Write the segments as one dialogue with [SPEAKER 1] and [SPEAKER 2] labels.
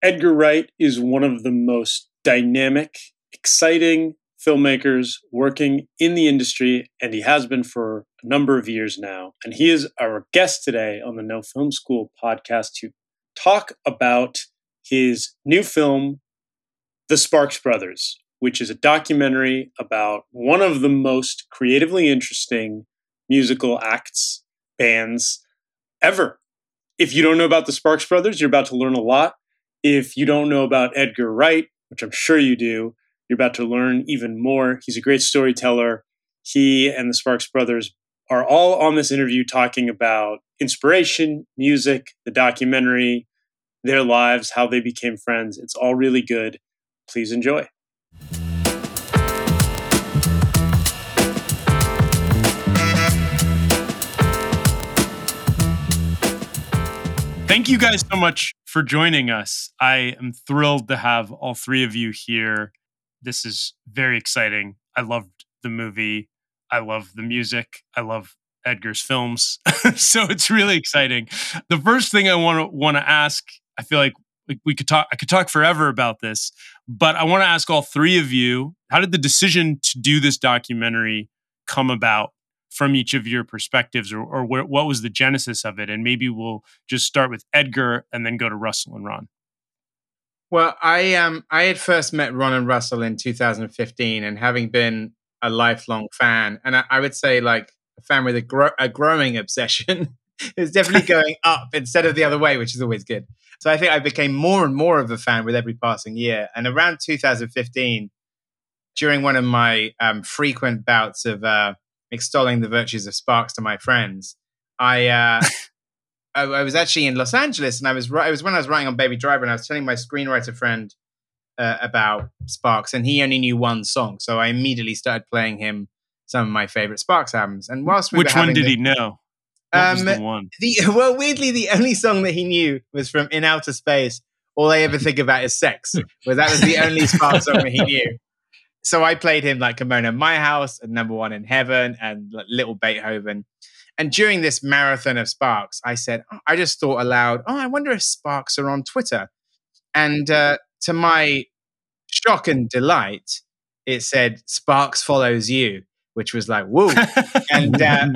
[SPEAKER 1] Edgar Wright is one of the most dynamic, exciting filmmakers working in the industry, and he has been for a number of years now. And he is our guest today on the No Film School podcast to talk about his new film, The Sparks Brothers, which is a documentary about one of the most creatively interesting musical acts, bands ever. If you don't know about the Sparks Brothers, you're about to learn a lot. If you don't know about Edgar Wright, which I'm sure you do, you're about to learn even more. He's a great storyteller. He and the Sparks Brothers are all on this interview talking about inspiration, music, the documentary, their lives, how they became friends. It's all really good. Please enjoy. Thank you guys so much for joining us. I am thrilled to have all three of you here. This is very exciting. I loved the movie. I love the music. I love Edgar's films. So it's really exciting. The first thing I want to ask, I feel like I could talk forever about this, but I want to ask all three of you, how did the decision to do this documentary come about from each of your perspectives, or what was the genesis of it? And maybe we'll just start with Edgar and then go to Russell and Ron.
[SPEAKER 2] Well, I had first met Ron and Russell in 2015, and having been a lifelong fan, and I would say like a fan with a growing obsession, is definitely going up instead of the other way, which is always good. So I think I became more and more of a fan with every passing year. And around 2015, during one of my frequent bouts of extolling the virtues of Sparks to my friends, I was actually in Los Angeles, and it was when I was writing on Baby Driver, and I was telling my screenwriter friend about Sparks, and he only knew one song, so I immediately started playing him some of my favorite Sparks albums. And whilst
[SPEAKER 1] which one did he know? What was the one?
[SPEAKER 2] Well, weirdly, the only song that he knew was from In Outer Space. All I ever think about is sex. But that was the only Sparks song that he knew. So I played him like Kimono My House and Number One in Heaven and like, Little Beethoven. And during this marathon of Sparks, I said, I just thought aloud, I wonder if Sparks are on Twitter. And to my shock and delight, it said, Sparks follows you, which was like, whoa. and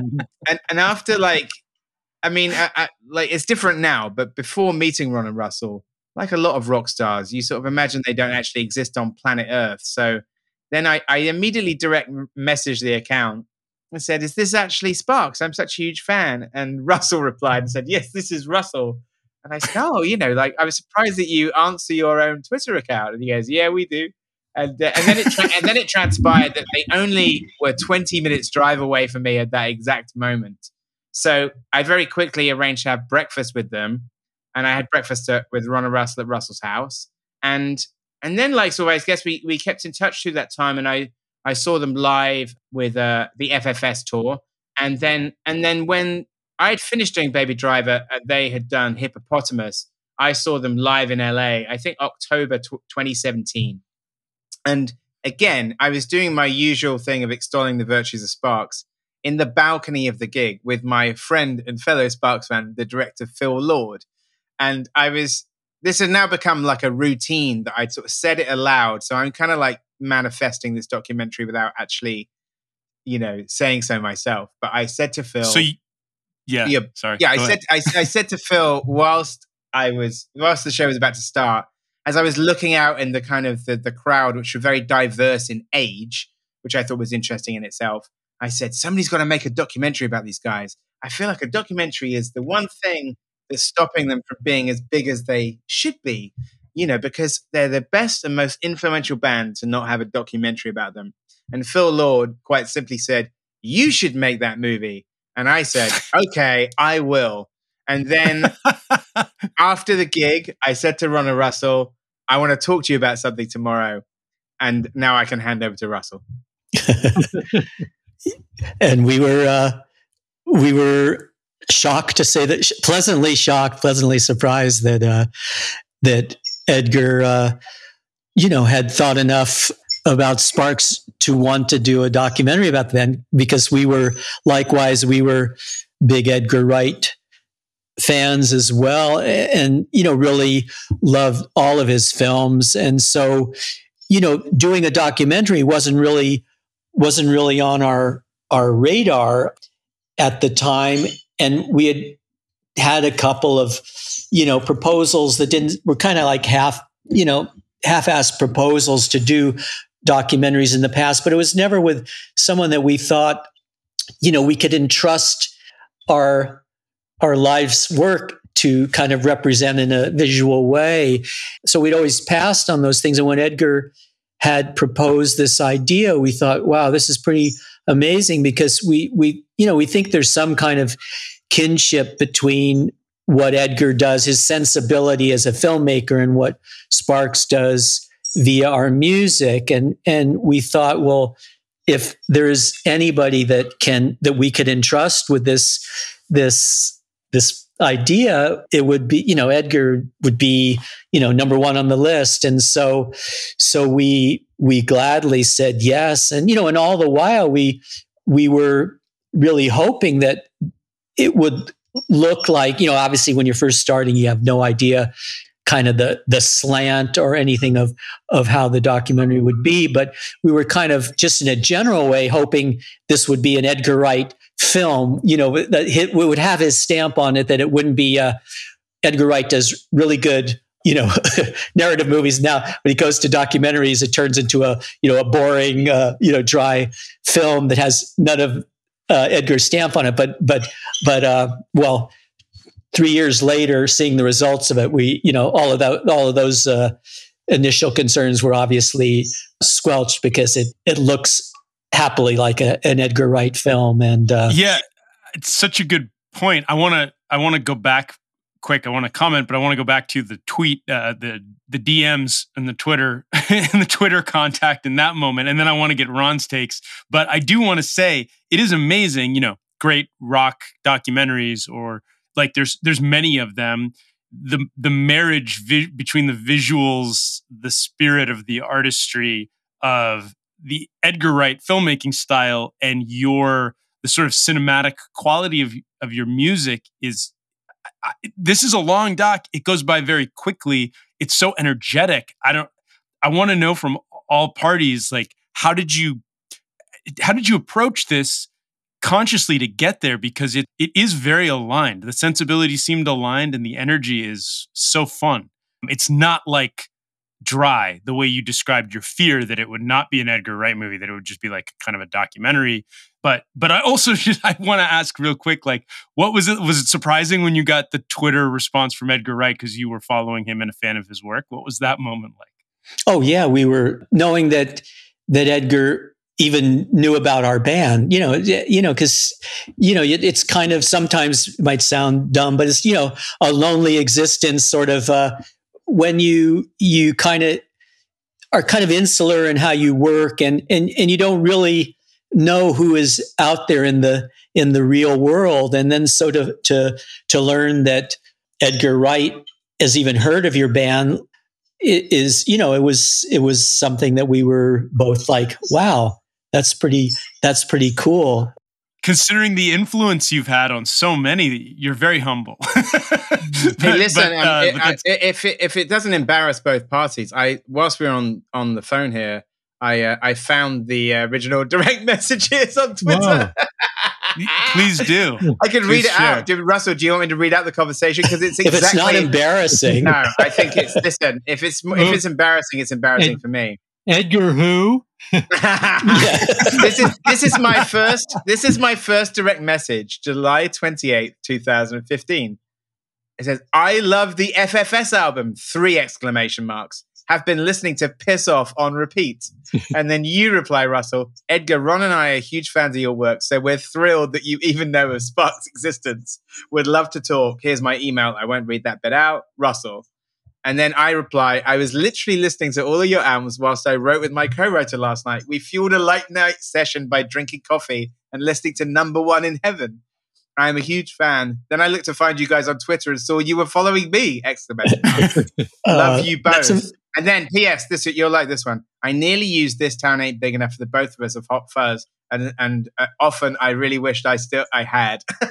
[SPEAKER 2] after like, I mean, like it's different now, but before meeting Ron and Russell, like a lot of rock stars, you sort of imagine they don't actually exist on planet Earth. So then I immediately direct messaged the account and said, is this actually Sparks? I'm such a huge fan. And Russell replied and said, yes, this is Russell. And I said, like I was surprised that you answer your own Twitter account. And he goes, yeah, we do. And then it transpired that they only were 20 minutes drive away from me at that exact moment. So I very quickly arranged to have breakfast with them. And I had breakfast with Ron and Russell at Russell's house. And then, like, so I guess we kept in touch through that time, and I saw them live with the FFS tour, and then when I had finished doing Baby Driver, they had done Hippopotamus. I saw them live in LA, I think October 2017, and again I was doing my usual thing of extolling the virtues of Sparks in the balcony of the gig with my friend and fellow Sparks fan, the director Phil Lord, and this had now become like a routine that I'd sort of said it aloud. So I'm kind of like manifesting this documentary without actually, saying so myself. But I said to Phil,
[SPEAKER 1] sorry.
[SPEAKER 2] I said to Phil whilst the show was about to start, as I was looking out in the kind of the crowd, which were very diverse in age, which I thought was interesting in itself. I said, somebody's got to make a documentary about these guys. I feel like a documentary is the one thing that's stopping them from being as big as they should be, because they're the best and most influential band to not have a documentary about them. And Phil Lord quite simply said, you should make that movie. And I said, okay, I will. And then after the gig, I said to Ron and Russell, I want to talk to you about something tomorrow. And now I can hand over to Russell.
[SPEAKER 3] And we were shocked, to say that, pleasantly shocked, pleasantly surprised that Edgar, had thought enough about Sparks to want to do a documentary about them, because we were big Edgar Wright fans as well, and really loved all of his films. And so, doing a documentary wasn't really on our radar at the time, and we had a couple of proposals that were kind of like half-assed proposals to do documentaries in the past, but it was never with someone that we thought we could entrust our life's work to kind of represent in a visual way. So we'd always passed on those things. And when Edgar had proposed this idea, we thought, wow, this is pretty amazing, because we think there's some kind of kinship between what Edgar does, his sensibility as a filmmaker, and what Sparks does via our music. And we thought, well, if there's anybody that we could entrust with this idea, it would be, Edgar would be, number one on the list. And so we gladly said yes. And, and all the while we were really hoping that it would look like, obviously when you're first starting, you have no idea kind of the slant or anything of how the documentary would be. But we were kind of just in a general way hoping this would be an Edgar Wright film, that it would have his stamp on it, that it wouldn't be Edgar Wright does really good, narrative movies. Now, when he goes to documentaries, it turns into a boring, dry film that has none of Edgar's stamp on it. Well, 3 years later, seeing the results of it, we, all of those initial concerns were obviously squelched, because it looks happily like an Edgar Wright film. And
[SPEAKER 4] yeah, it's such a good point. I want to go back quick. I want to comment, but I want to go back to the tweet, the DMs and the Twitter and the Twitter contact in that moment, and then I want to get Ron's takes. But I do want to say it is amazing. Great rock documentaries, or like there's many of them. The marriage between the visuals, the spirit of the artistry of the Edgar Wright filmmaking style, and the sort of cinematic quality of your music is. This is a long doc. It goes by very quickly. It's so energetic. I want to know from all parties, like, how did you approach this consciously to get there? Because it is very aligned. The sensibility seemed aligned, and the energy is so fun. It's not like Dry, the way you described your fear that it would not be an Edgar Wright movie, that it would just be like kind of a documentary. But I also I want to ask real quick, like, what was it? Was it surprising when you got the Twitter response from Edgar Wright because you were following him and a fan of his work? What was that moment like?
[SPEAKER 3] Oh yeah, we were knowing that Edgar even knew about our band, because it's kind of, sometimes it might sound dumb, but it's a lonely existence, sort of when you kind of are kind of insular in how you work, and you don't really know who is out there in the real world. And then so to learn that Edgar Wright has even heard of your band is, it was something that we were both like, wow, that's pretty cool.
[SPEAKER 4] Considering the influence you've had on so many, you're very humble.
[SPEAKER 2] Hey, listen, if it doesn't embarrass both parties, whilst we're on the phone here, I found the original direct messages on Twitter.
[SPEAKER 4] Please do.
[SPEAKER 2] I can read it out. Russell, do you want me to read out the conversation? Because it's exactly.
[SPEAKER 3] If it's not embarrassing,
[SPEAKER 2] no, I think it's. Listen, if it's embarrassing, it's embarrassing for me.
[SPEAKER 5] Edgar who?
[SPEAKER 2] This is my first direct message, July 28th, 2015. It says, "I love the FFS album! 3 exclamation marks. Have been listening to Piss Off on repeat." And then you reply, Russell, "Edgar, Ron and I are huge fans of your work, so we're thrilled that you even know of Sparks' existence. Would love to talk. Here's my email." I won't read that bit out. Russell. And then I reply, "I was literally listening to all of your albums whilst I wrote with my co-writer last night. We fueled a late night session by drinking coffee and listening to Number One in Heaven. I am a huge fan. Then I looked to find you guys on Twitter and saw you were following me!" Exclamation mark. Love you both. And then, P.S., you'll like this one. "I nearly used This Town Ain't Big Enough for the both of us of Hot Fuzz, and often I really wished I had."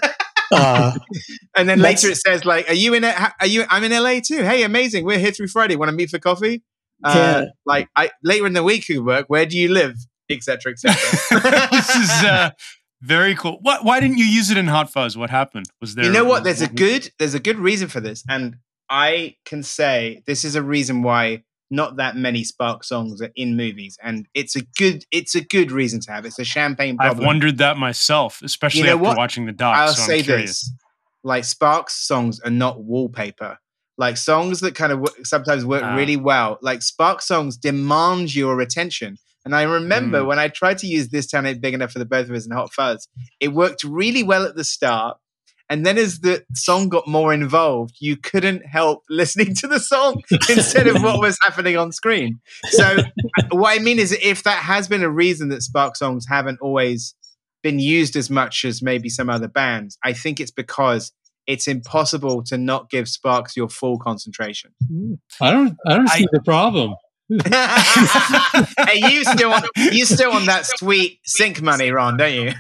[SPEAKER 2] And then later it says like, I'm in LA too. Hey, amazing. We're here through Friday. Want to meet for coffee? Like later in the week could work. Where do you live? Etc. Etc.
[SPEAKER 4] This is very cool. Why didn't you use it in Hot Fuzz? What happened? Was there?
[SPEAKER 2] You know what? There's a good reason for this, and I can say this is a reason why not that many Sparks songs are in movies, and it's a good reason to have. It's a champagne problem.
[SPEAKER 4] I've wondered that myself, especially after watching the doc.
[SPEAKER 2] I'll say this: like Sparks songs are not wallpaper. Like songs that kind of sometimes work really well. Like Sparks songs demand your attention. And I remember when I tried to use This Town Ain't Big Enough for the Both of Us in Hot Fuzz, it worked really well at the start. And then as the song got more involved, you couldn't help listening to the song instead of what was happening on screen. So what I mean is if that has been a reason that Spark songs haven't always been used as much as maybe some other bands, I think it's because it's impossible to not give Sparks your full concentration.
[SPEAKER 5] I don't see the problem.
[SPEAKER 2] Hey, you still on that sweet sync money, Ron, don't you?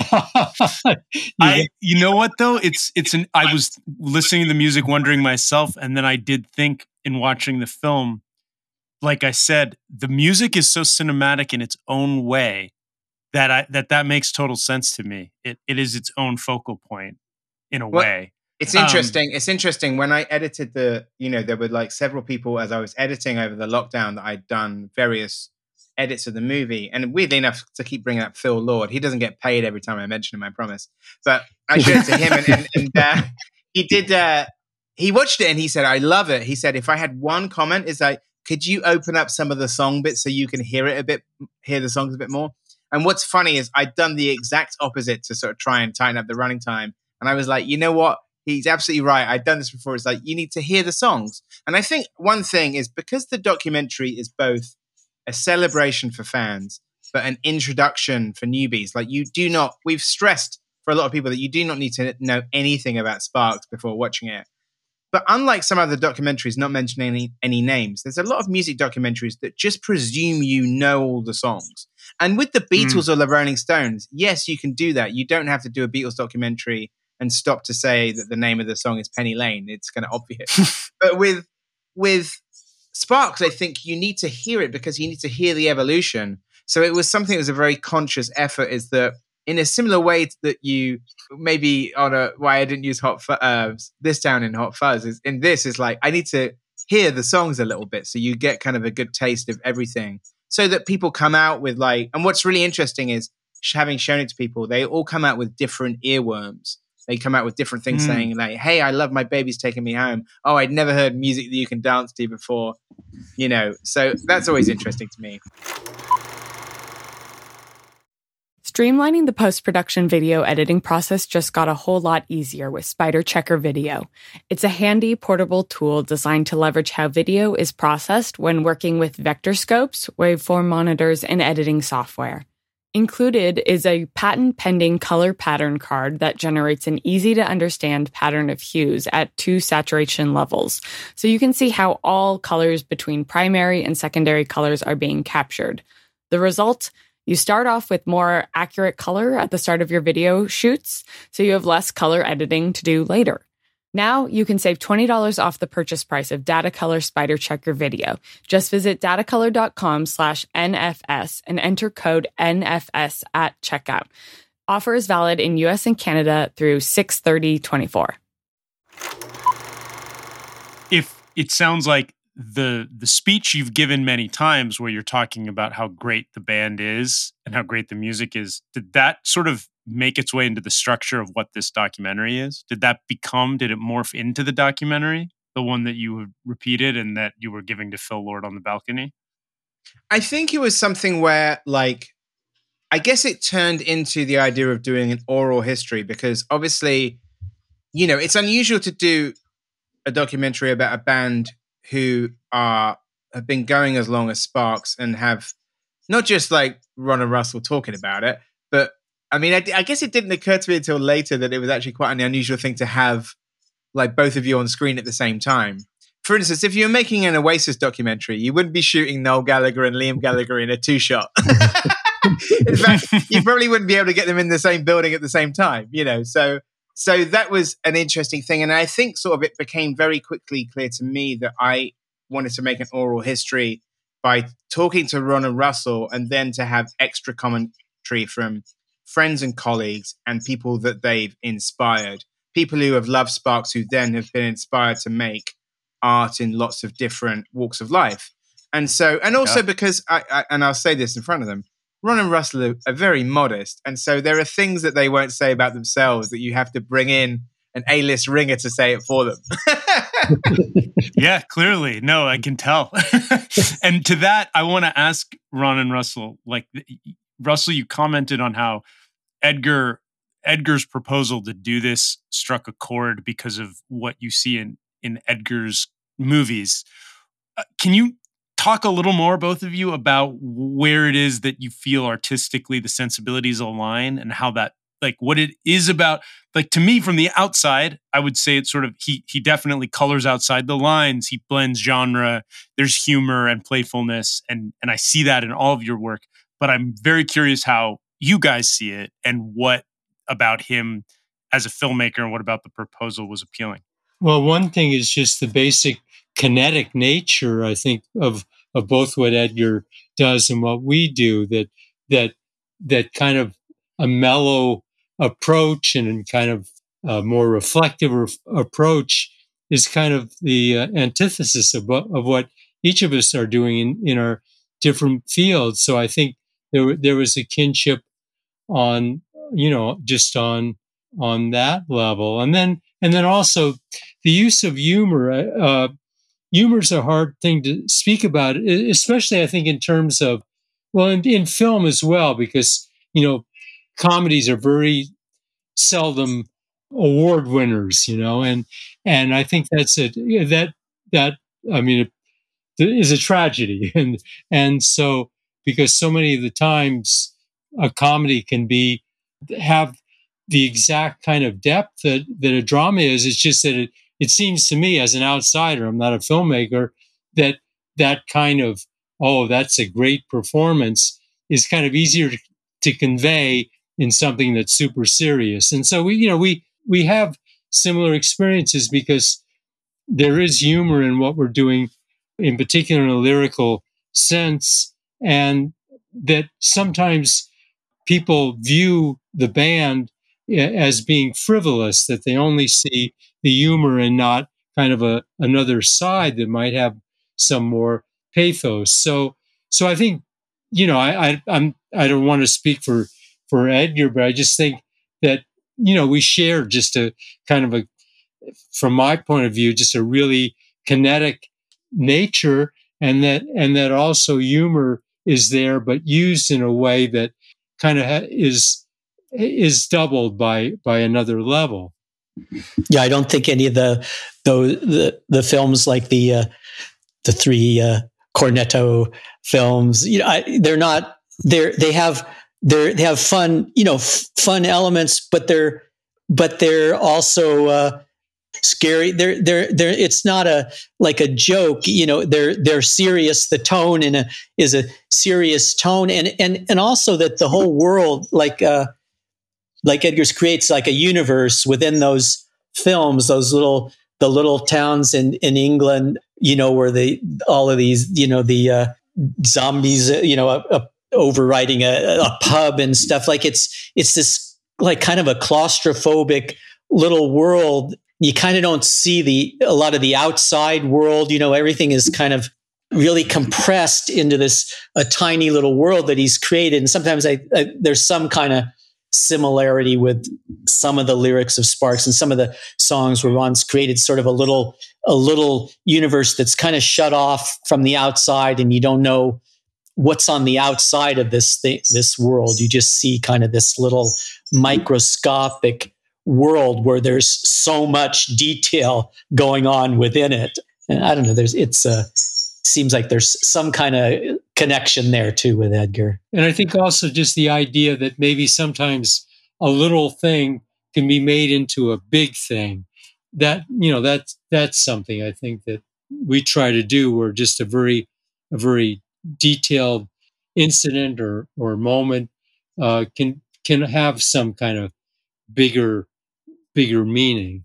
[SPEAKER 4] You know what though? I was listening to the music, wondering myself, and then I did think in watching the film, like I said, the music is so cinematic in its own way that makes total sense to me. It is its own focal point in a way.
[SPEAKER 2] It's interesting. It's interesting. When I edited there were like several people as I was editing over the lockdown that I'd done various edits of the movie. And weirdly enough, to keep bringing up Phil Lord, he doesn't get paid every time I mention him, I promise. But I showed it to him and he did, he watched it and he said, I love it. He said, if I had one comment, is like, could you open up some of the song bits so you can hear the songs a bit more? And what's funny is I'd done the exact opposite to sort of try and tighten up the running time. And I was like, you know what? He's absolutely right. I've done this before. It's like, you need to hear the songs. And I think one thing is because the documentary is both a celebration for fans, but an introduction for newbies. Like we've stressed for a lot of people that you do not need to know anything about Sparks before watching it. But unlike some other documentaries, not mentioning any names, there's a lot of music documentaries that just presume you know all the songs. And with the Beatles or the Rolling Stones, yes, you can do that. You don't have to do a Beatles documentary and stop to say that the name of the song is Penny Lane. It's kind of obvious. But with Sparks, I think you need to hear it because you need to hear the evolution. So it was something that was a very conscious effort, is that in a similar way that you maybe why I didn't use This Town in Hot Fuzz is in this is like, I need to hear the songs a little bit. So you get kind of a good taste of everything so that people come out with like, and what's really interesting is having shown it to people, they all come out with different earworms. They come out with different things saying like, hey, I love My Baby's Taking Me Home. Oh, I'd never heard music that you can dance to before, so that's always interesting to me.
[SPEAKER 6] Streamlining the post-production video editing process just got a whole lot easier with Spider Checker Video. It's a handy, portable tool designed to leverage how video is processed when working with vector scopes, waveform monitors, and editing software. Included is a patent-pending color pattern card that generates an easy-to-understand pattern of hues at 2 saturation levels, so you can see how all colors between primary and secondary colors are being captured. The result? You start off with more accurate color at the start of your video shoots, so you have less color editing to do later. Now you can save $20 off the purchase price of Datacolor Spider Checker Video. Just visit datacolor.com/NFS and enter code NFS at checkout. Offer is valid in US and Canada through 6/30/24.
[SPEAKER 4] If it sounds like the speech you've given many times where you're talking about how great the band is and how great the music is, did that sort of make its way into the structure of what this documentary is? Did it morph into the documentary, the one that you repeated and that you were giving to Phil Lord on the balcony?
[SPEAKER 2] I think it was something where, like, I guess it turned into the idea of doing an oral history because obviously, it's unusual to do a documentary about a band who have been going as long as Sparks and have not just like Ron and Russell talking about it, but I mean, I guess it didn't occur to me until later that it was actually quite an unusual thing to have like both of you on screen at the same time. For instance, if you're making an Oasis documentary, you wouldn't be shooting Noel Gallagher and Liam Gallagher in a 2-shot. In fact, you probably wouldn't be able to get them in the same building at the same time, So So that was an interesting thing. And I think sort of it became very quickly clear to me that I wanted to make an oral history by talking to Ron and Russell, and then to have extra commentary from friends and colleagues and people that they've inspired, people who have loved Sparks, who then have been inspired to make art in lots of different walks of life. And so, and also because and I'll say this in front of them, Ron and Russell are very modest. And so there are things that they won't say about themselves that you have to bring in an A-list ringer to say it for them.
[SPEAKER 4] Yeah, clearly. No, I can tell. And to that, I want to ask Ron and Russell, like, Russell, you commented on how Edgar's proposal to do this struck a chord because of what you see in Edgar's movies. Can you talk a little more, both of you, about where it is that you feel artistically the sensibilities align, and how that, like, what it is about? Like, to me, from the outside, I would say it's sort of, he definitely colors outside the lines. He blends genre. There's humor and playfulness, and I see that in all of your work. But I'm very curious how you guys see it, and what about him as a filmmaker, and what about the proposal was appealing.
[SPEAKER 5] Well, one thing is just the basic kinetic nature, I think, of both what Edgar does and what we do. That kind of a mellow approach and kind of a more reflective approach is kind of the antithesis of what each of us are doing in our different fields. So I think there was a kinship on, just on that level. And then also the use of humor. Humor's a hard thing to speak about, especially I think in terms of, well, in film as well, because, comedies are very seldom award winners, and I think that's it. That I mean, it is a tragedy, and so, because so many of the times a comedy can have the exact kind of depth that a drama is. It's just that it seems to me, as an outsider, I'm not a filmmaker, that kind of, oh, that's a great performance, is kind of easier to convey in something that's super serious. And so we have similar experiences, because there is humor in what we're doing, in particular in a lyrical sense, and that sometimes people view the band as being frivolous, that they only see the humor and not kind of another side that might have some more pathos. So I think, I don't want to speak for Edgar, but I just think that, we share just a kind of from my point of view, just a really kinetic nature, and that also humor is there, but used in a way that kind of is doubled by another level.
[SPEAKER 3] Yeah, I don't think any of the films like the three Cornetto films, they're not there. They have fun, fun elements, but they're also scary. They're it's not like a joke, they're serious. The tone is a serious tone, and also that the whole world, like Edgar's, creates like a universe within those films, the little towns in England, where all of these, the zombies, overriding a pub and stuff. Like it's this like kind of a claustrophobic little world. You kind of don't see a lot of the outside world. Everything is kind of really compressed into a tiny little world that he's created. And sometimes there's some kind of similarity with some of the lyrics of Sparks and some of the songs where Ron's created sort of a little universe that's kind of shut off from the outside, and you don't know what's on the outside of this world. You just see kind of this little microscopic world where there's so much detail going on within it. And I don't know, seems like there's some kind of connection there too with Edgar.
[SPEAKER 5] And I think also just the idea that maybe sometimes a little thing can be made into a big thing. That, that's something I think that we try to do, where just a very detailed incident or moment can have some kind of bigger bigger meaning.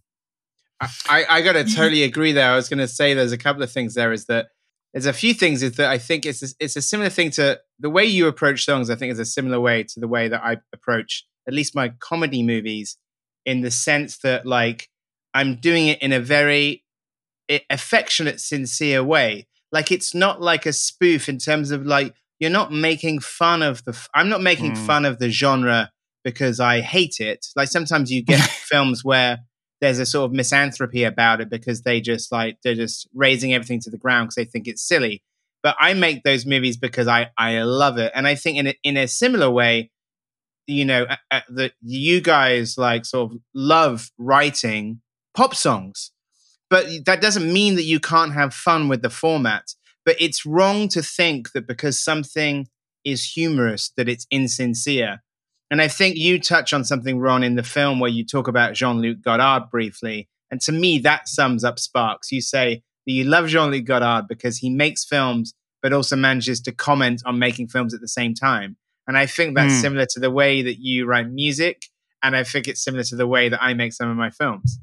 [SPEAKER 2] I got to totally agree there. I was going to say there's a couple of things there. Is that there's a few things is that I think it's a similar thing to the way you approach songs. I think is a similar way to the way that I approach at least my comedy movies, in the sense that like I'm doing it in a very affectionate, sincere way. Like it's not like a spoof in terms of like you're not making fun of I'm not making fun of the genre because I hate it. Like sometimes you get films where there's a sort of misanthropy about it because they're just raising everything to the ground because they think it's silly. But I make those movies because I love it. And I think in a similar way, you know, that you guys like sort of love writing pop songs, but that doesn't mean that you can't have fun with the format. But it's wrong to think that because something is humorous that it's insincere. And I think you touch on something, Ron, in the film where you talk about Jean-Luc Godard briefly. And to me, that sums up Sparks. You say that you love Jean-Luc Godard because he makes films, but also manages to comment on making films at the same time. And I think that's similar to the way that you write music. And I think it's similar to the way that I make some of my films.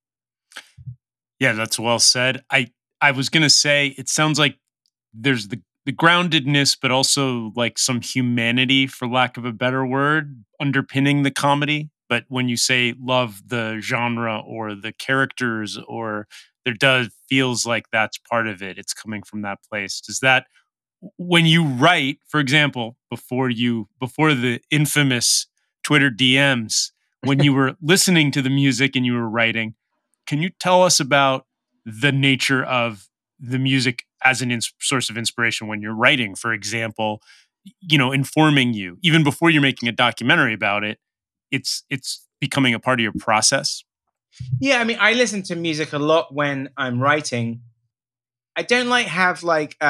[SPEAKER 4] Yeah, that's well said. I was going to say, it sounds like there's the groundedness, but also like some humanity, for lack of a better word, underpinning the comedy. But when you say love the genre or the characters, or feels like that's part of it, it's coming from that place. Does that, when you write, for example, before the infamous Twitter DMs, when you were listening to the music and you were writing, can you tell us about the nature of the music as an source of inspiration when you're writing, for example, you know, informing you even before you're making a documentary about it? It's becoming a part of your process.
[SPEAKER 2] Yeah, I mean, I listen to music a lot when I'm writing. I don't have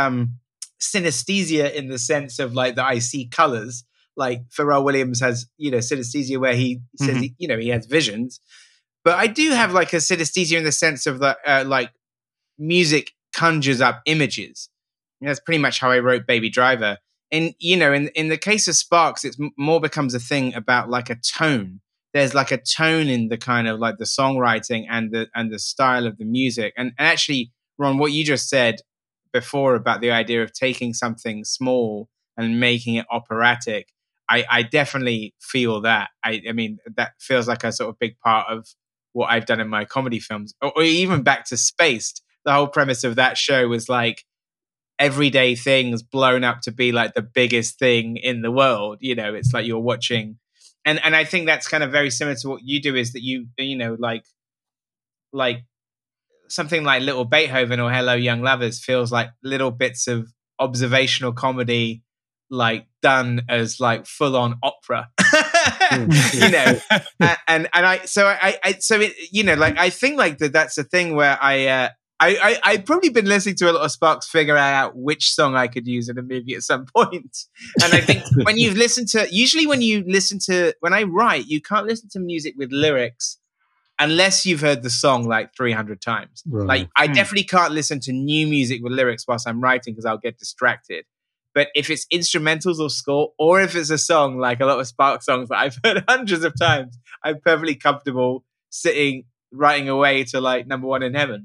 [SPEAKER 2] synesthesia in the sense of like that I see colors. Like Pharrell Williams has, you know, synesthesia where he says, he has visions. But I do have like a synesthesia in the sense of that, like music conjures up images. And that's pretty much how I wrote Baby Driver. And, you know, in the case of Sparks, it's more becomes a thing about like a tone. There's like a tone in the kind of like the songwriting and the style of the music. And actually, Ron, what you just said before about the idea of taking something small and making it operatic, I definitely feel that. I mean, that feels like a sort of big part of what I've done in my comedy films, or even back to Spaced. The whole premise of that show was like everyday things blown up to be like the biggest thing in the world. You know, it's like you're watching, and I think that's kind of very similar to what you do. Is that you know like something like Little Beethoven or Hello Young Lovers feels like little bits of observational comedy, like done as like full on opera. You know, and I so it, you know, like I think like that's a thing where I've probably been listening to a lot of Sparks figuring out which song I could use in a movie at some point. And I think when I write, you can't listen to music with lyrics unless you've heard the song like 300 times.
[SPEAKER 5] Right.
[SPEAKER 2] Like I definitely can't listen to new music with lyrics whilst I'm writing because I'll get distracted. But if it's instrumentals or score, or if it's a song like a lot of Sparks songs that I've heard hundreds of times, I'm perfectly comfortable sitting, writing away to like Number One in Heaven.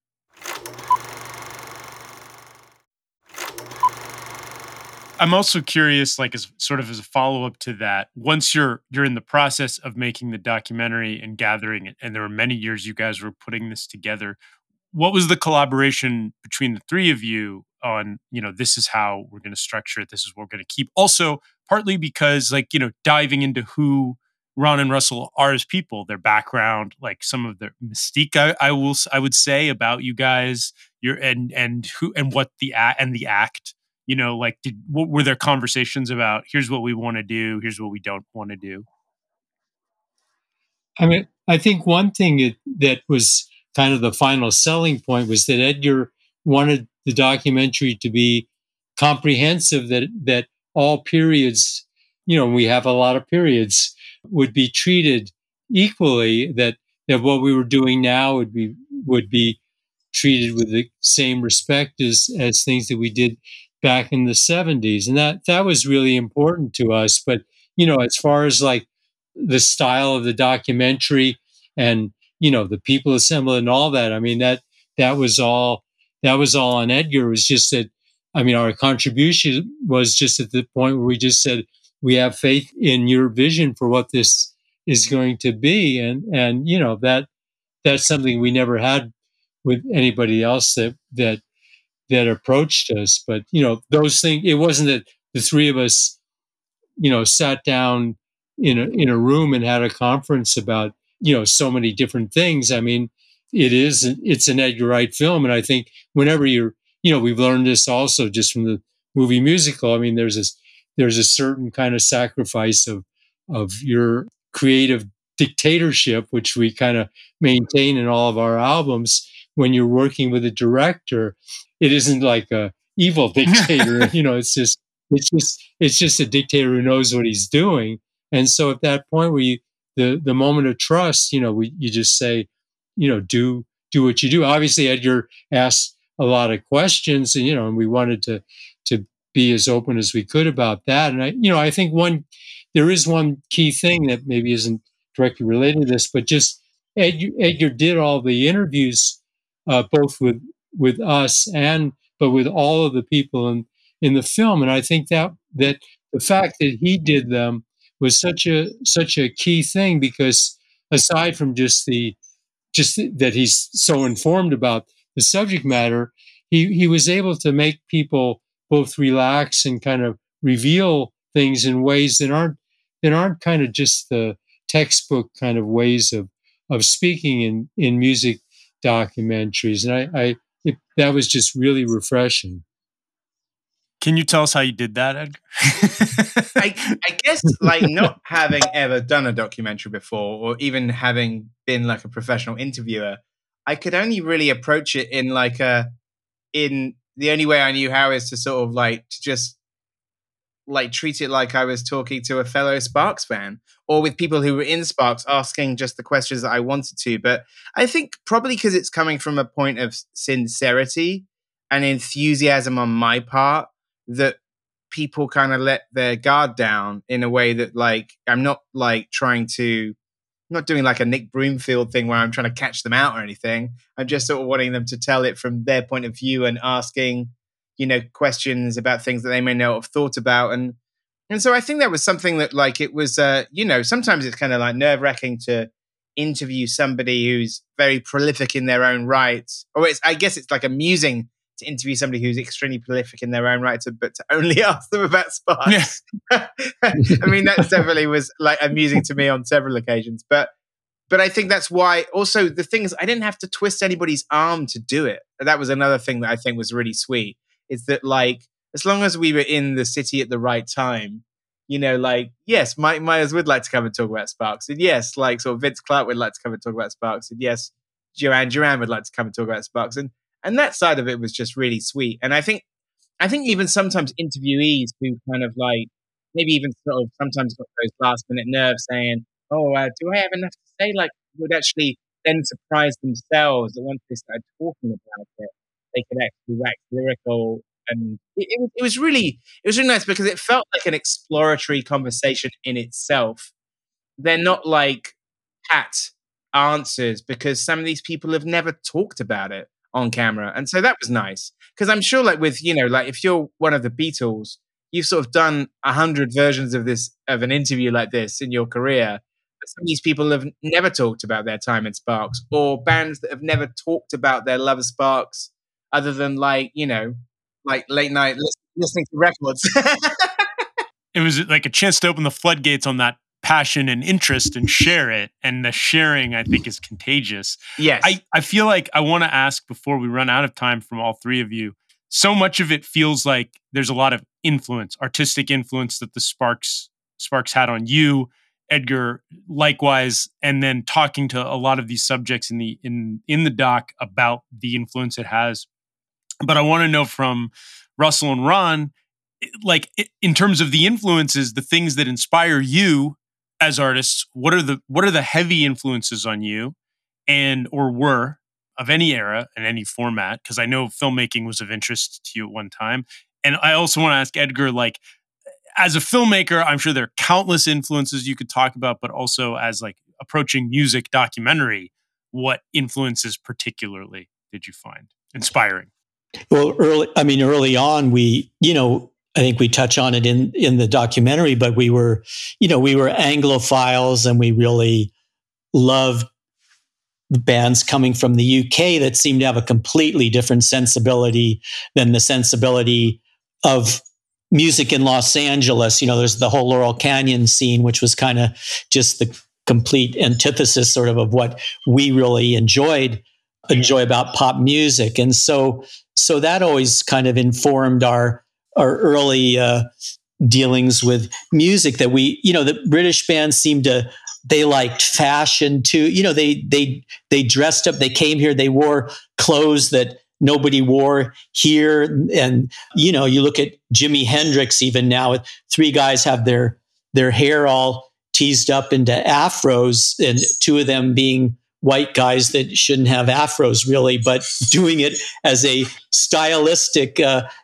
[SPEAKER 4] I'm also curious, like as sort of as a follow-up to that, once you're in the process of making the documentary and gathering it, and there were many years you guys were putting this together, what was the collaboration between the three of you on, you know, this is how we're going to structure it, this is what we're going to keep? Also, partly because, like, you know, diving into who Ron and Russell are as people, their background, like some of their mystique, I would say about you guys, and what the act. You know, like, what were there conversations about? Here's what we want to do. Here's what we don't want to do.
[SPEAKER 5] I mean, I think one thing that was kind of the final selling point was that Edgar wanted the documentary to be comprehensive, that all periods, you know, we have a lot of periods, would be treated equally, that what we were doing now would be treated with the same respect as things that we did back in the 70s. And that was really important to us. But, you know, as far as like the style of the documentary, and the people assembled and all that. I mean, that was all on Edgar. It was just that, I mean, our contribution was just at the point where we just said, we have faith in your vision for what this is going to be. And that's something we never had with anybody else that approached us. But, those things, it wasn't that the three of us, sat down in a room and had a conference about, so many different things. I mean, it's an Edgar Wright film. And I think whenever we've learned this also just from the movie musical. I mean, there's a certain kind of sacrifice of your creative dictatorship, which we kind of maintain in all of our albums. When you're working with a director, it isn't like a evil dictator. It's just a dictator who knows what he's doing. And so at that point where the moment of trust, you just say, do what you do. Obviously, Edgar asked a lot of questions, and we wanted to be as open as we could about that. And I think there is one key thing that maybe isn't directly related to this, but just Edgar did all the interviews, both with us but with all of the people in the film. And I think that the fact that he did them was such a key thing, because aside from just that he's so informed about the subject matter, he was able to make people both relax and kind of reveal things in ways that aren't kind of just the textbook kind of ways of speaking in music documentaries. And that was just really refreshing.
[SPEAKER 4] Can you tell us how you did that, Edgar?
[SPEAKER 2] I guess, like, not having ever done a documentary before, or even having been like a professional interviewer, I could only really approach it in the only way I knew how is to sort of like to just like treat it like I was talking to a fellow Sparks fan, or with people who were in Sparks asking just the questions that I wanted to. But I think probably because it's coming from a point of sincerity and enthusiasm on my part, that people kind of let their guard down in a way that, like, I'm not like not doing like a Nick Broomfield thing where I'm trying to catch them out or anything. I'm just sort of wanting them to tell it from their point of view and asking, questions about things that they may not have thought about. And so I think that was something that, like, it was, sometimes it's kind of like nerve-wracking to interview somebody who's very prolific in their own right. Or I guess it's like amusing to interview somebody who's extremely prolific in their own right, but to only ask them about Sparks. Yeah. I mean, that definitely was like amusing to me on several occasions. But I think that's why also the thing is I didn't have to twist anybody's arm to do it. That was another thing that I think was really sweet. Is that, like, as long as we were in the city at the right time, like, yes, Myers would like to come and talk about Sparks. And yes, like, sort of Vince Clarke would like to come and talk about Sparks. And yes, Joanne Duran would like to come and talk about Sparks. And that side of it was just really sweet. And I think even sometimes interviewees who kind of like maybe even sort of sometimes got those last minute nerves saying, "Oh, do I have enough to say?" Like, would actually then surprise themselves that once they started talking about it, they could actually wax lyrical. And it was really nice because it felt like an exploratory conversation in itself. They're not like pat answers because some of these people have never talked about it on camera. And so that was nice. Because I'm sure, like, with, like, if you're one of the Beatles, you've sort of done 100 versions of an interview like this in your career. But some of these people have never talked about their time in Sparks, or bands that have never talked about their love of Sparks other than, like, like late night listening to records.
[SPEAKER 4] It was like a chance to open the floodgates on that passion and interest and share it. And the sharing, I think, is contagious.
[SPEAKER 2] Yes.
[SPEAKER 4] I feel like I want to ask before we run out of time from all three of you. So much of it feels like there's a lot of influence, artistic influence that the Sparks had on you, Edgar, likewise, and then talking to a lot of these subjects in the doc about the influence it has. But I want to know from Russell and Ron, like, in terms of the influences, the things that inspire you as artists, what are the heavy influences on you, or were, of any era and any format? Because I know filmmaking was of interest to you at one time. And I also want to ask Edgar, like, as a filmmaker, I'm sure there are countless influences you could talk about, but also as like approaching music documentary, what influences particularly did you find inspiring?
[SPEAKER 3] Well, early on, I think we touch on it in the documentary, but we were Anglophiles, and we really loved bands coming from the UK that seemed to have a completely different sensibility than the sensibility of music in Los Angeles. There's the whole Laurel Canyon scene, which was kind of just the complete antithesis sort of what we really enjoy about pop music. And so that always kind of informed our early dealings with music, that the British bands they liked fashion too. They dressed up, they came here, they wore clothes that nobody wore here. And, you look at Jimi Hendrix, even now, 3 guys have their hair all teased up into afros, and 2 of them being white guys that shouldn't have afros really, but doing it as a stylistic,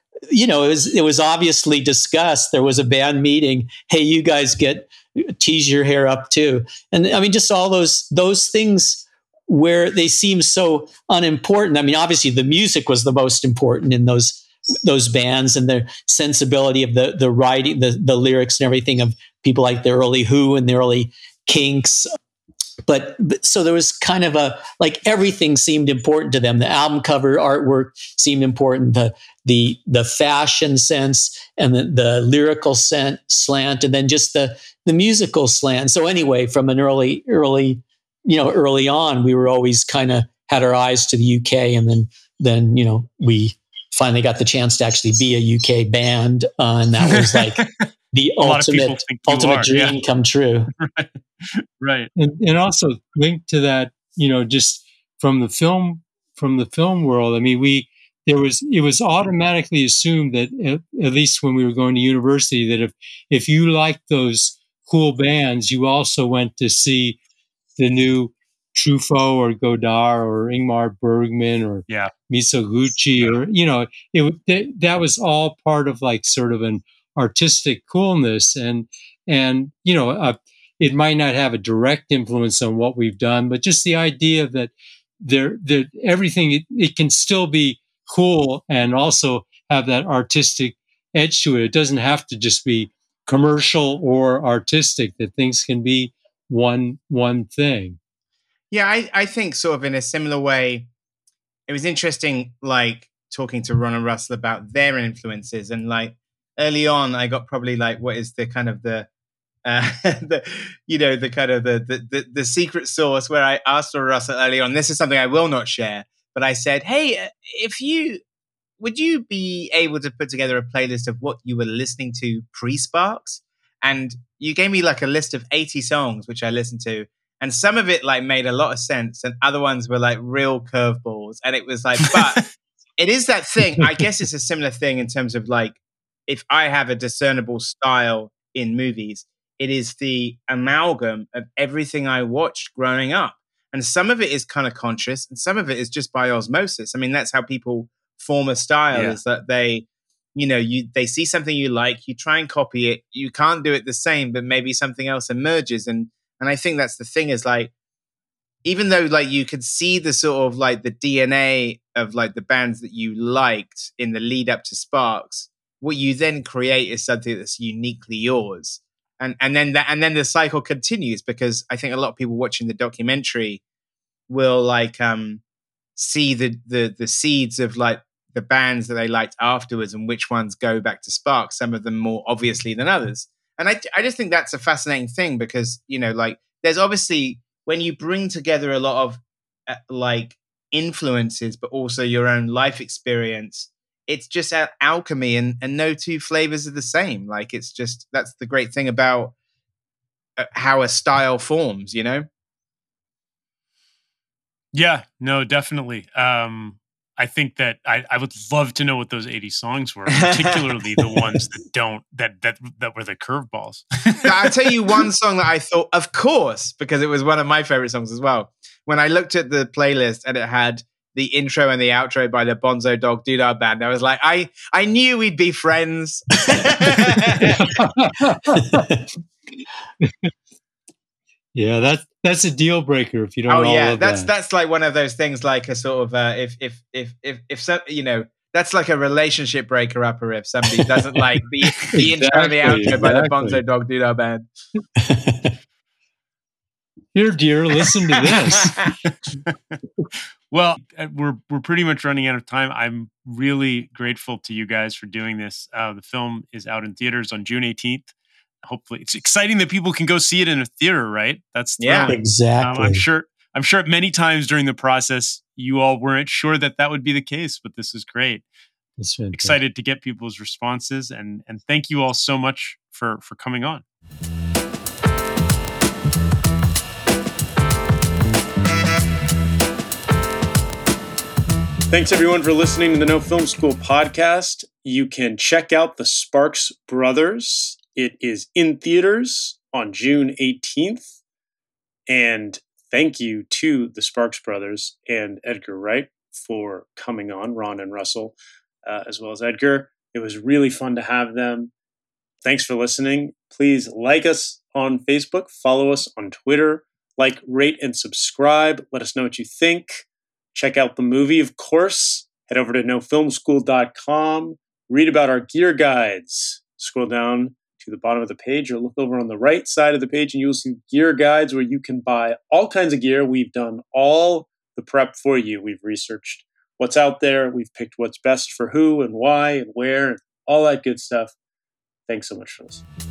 [SPEAKER 3] it was obviously discussed. There was a band meeting. Hey, you guys tease your hair up too. And I mean, just all those things where they seem so unimportant. I mean, obviously the music was the most important in those bands, and the sensibility of the writing, the lyrics and everything of people like the early Who and the early Kinks. But so there was kind of everything seemed important to them. The album cover artwork seemed important. The fashion sense and the lyrical slant, and then just the musical slant. So anyway, from an early on, we were always kind of had our eyes to the UK, and then we finally got the chance to actually be a UK band, and that was like the ultimate dream come true.
[SPEAKER 4] Right.
[SPEAKER 5] And also linked to that, just from the film world. I mean, it was automatically assumed that at least when we were going to university, that if you liked those cool bands, you also went to see the new Truffaut or Godard or Ingmar Bergman or Misoguchi, or that was all part of like sort of an artistic coolness, and it might not have a direct influence on what we've done, but just the idea that everything it can still be cool and also have that artistic edge to it. It doesn't have to just be commercial or artistic, that things can be one thing.
[SPEAKER 2] Yeah, I think sort of in a similar way, it was interesting, like talking to Ron and Russell about their influences. And like early on, I got probably like, what is the kind of the secret sauce, where I asked Russell early on, this is something I will not share, but I said, hey, would you be able to put together a playlist of what you were listening to pre-Sparks? And you gave me like a list of 80 songs, which I listened to. And some of it like made a lot of sense, and other ones were like real curveballs. And it was like, but it is that thing. I guess it's a similar thing in terms of like, if I have a discernible style in movies, it is the amalgam of everything I watched growing up. And some of it is kind of conscious, and some of it is just by osmosis. I mean, that's how people form a style, is that they see something you like, you try and copy it. You can't do it the same, but maybe something else emerges. And I think that's the thing, is like, even though like you could see the sort of like the DNA of like the bands that you liked in the lead up to Sparks, what you then create is something that's uniquely yours. And then the cycle continues, because I think a lot of people watching the documentary will like see the seeds of like the bands that they liked afterwards, and which ones go back to Sparks, some of them more obviously than others. And I just think that's a fascinating thing, because, like there's obviously, when you bring together a lot of like influences, but also your own life experience, it's just alchemy, and no two flavors are the same. Like, it's just, that's the great thing about how a style forms,
[SPEAKER 4] Yeah, no, definitely. I think that I would love to know what those 80 songs were, particularly the ones that were the curveballs.
[SPEAKER 2] I'll tell you one song that I thought, of course, because it was one of my favorite songs as well. When I looked at the playlist and it had the intro and the outro by the Bonzo Dog Doodah Band, I was like, I knew we'd be friends.
[SPEAKER 5] Yeah, that's a deal breaker if you don't.
[SPEAKER 2] Oh yeah,
[SPEAKER 5] love
[SPEAKER 2] that's like one of those things, like a sort of if so, that's like a relationship breaker upper if somebody doesn't like the intro and the outro by the Bonzo Dog Doodah Band.
[SPEAKER 5] Here, dear, listen to this.
[SPEAKER 4] Well, we're pretty much running out of time. I'm really grateful to you guys for doing this. The film is out in theaters on June 18th. Hopefully, it's exciting that people can go see it in a theater, right? That's thrilling.
[SPEAKER 3] Exactly.
[SPEAKER 4] I'm sure many times during the process, you all weren't sure that would be the case, but this is great. Excited to get people's responses, and thank you all so much for coming on.
[SPEAKER 1] Thanks, everyone, for listening to the No Film School podcast. You can check out The Sparks Brothers. It is in theaters on June 18th. And thank you to The Sparks Brothers and Edgar Wright for coming on, Ron and Russell, as well as Edgar. It was really fun to have them. Thanks for listening. Please like us on Facebook, follow us on Twitter, like, rate, and subscribe. Let us know what you think. Check out the movie, of course. Head over to nofilmschool.com. Read about our gear guides. Scroll down to the bottom of the page or look over on the right side of the page and you'll see gear guides where you can buy all kinds of gear. We've done all the prep for you. We've researched what's out there. We've picked what's best for who and why and where and all that good stuff. Thanks so much for listening.